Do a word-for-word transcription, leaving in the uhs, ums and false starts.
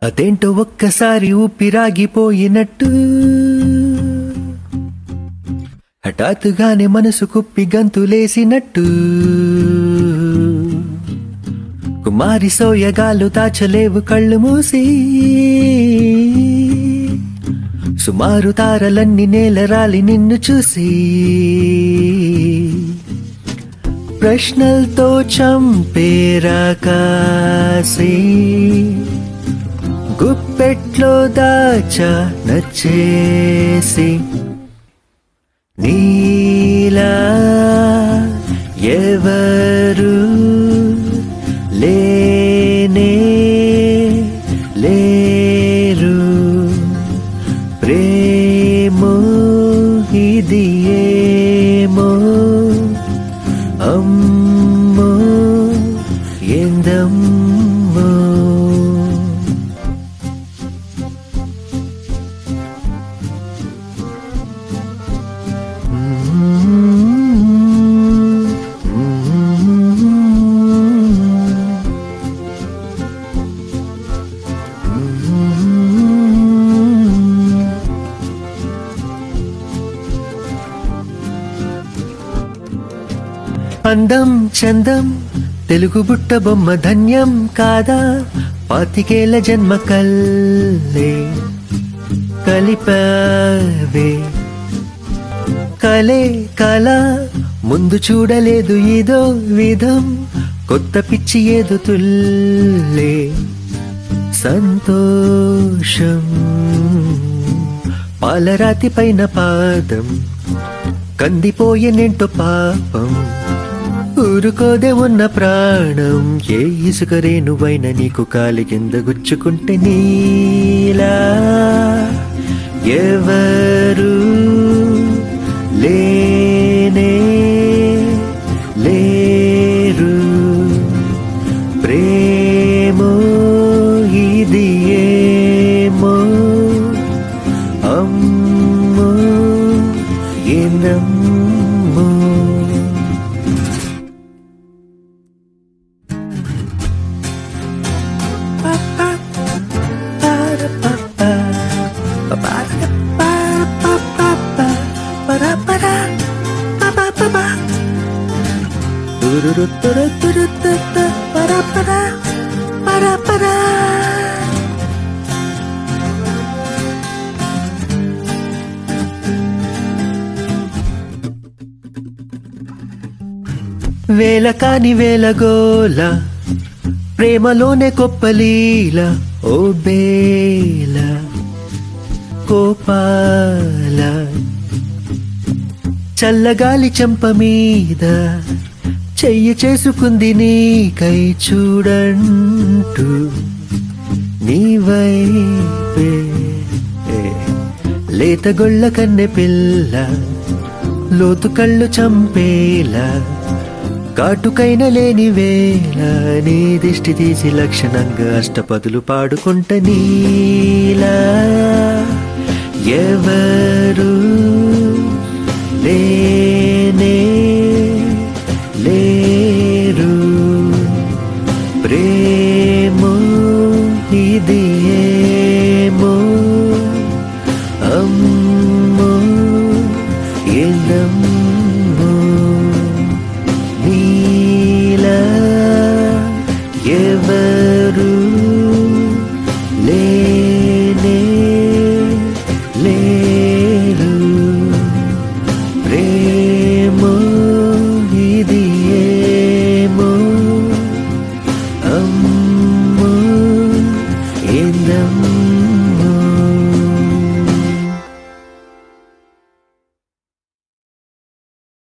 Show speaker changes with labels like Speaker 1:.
Speaker 1: అదేంటో ఒక్కసారి ఊపిరాగిపోయినట్టు హఠాత్తుగానే మనసు కుప్పి గంతులేసినట్టు కుమారి సోయగాలు దాచలేవు కళ్ళు మూసి సుమారు తారలన్నీ నేలరాలి నిన్ను చూసి ప్రశ్నలతో చంపేరా కాసి గుప్పెట్లో దాచా నచ్చేసి నీలా ఎవరు లేనే లేరు ప్రేమో ఇది ఏమో అమ్మో ఎందమ్మో అందం చందం తెలుగు బుట్ట బొమ్మ ధన్యం కాదా పాతికేల జన్మ కల్లే కలిపవే కలే కల ముందు చూడలేదు ఇదో విధం కొత్త పిచ్చి ఏదో తుల్లే సంతోషం పాలరాతి పైన పాదం కందిపోయేనేంటో పాపం ఊరుకోదే ఉన్న ప్రాణం ఏ ఇసుక రేణువైన నీకు కాలి కింద గుచ్చుకుంటే నీలా ఎవరు లేనే లేరు ప్రేమో ఇది ఏమో అమ్మో ఏందమ్మో వేల కాని వేల గోల ప్రేమలోనే కొప్పలీల ఓ బేల కోపాల చల్లగాలి చెంప మీద చెయ్యి చేసుకుంది నీకై చూడంటూ నీ వైపే లేత గొళ్ళ కన్నె పిల్ల లోతు కళ్ళు చంపేలా కాటుకైన లేని వేళ నీ దిష్టి తీసి లక్షణంగా అష్టపదులు పాడుకుంట నీలా ఎవరు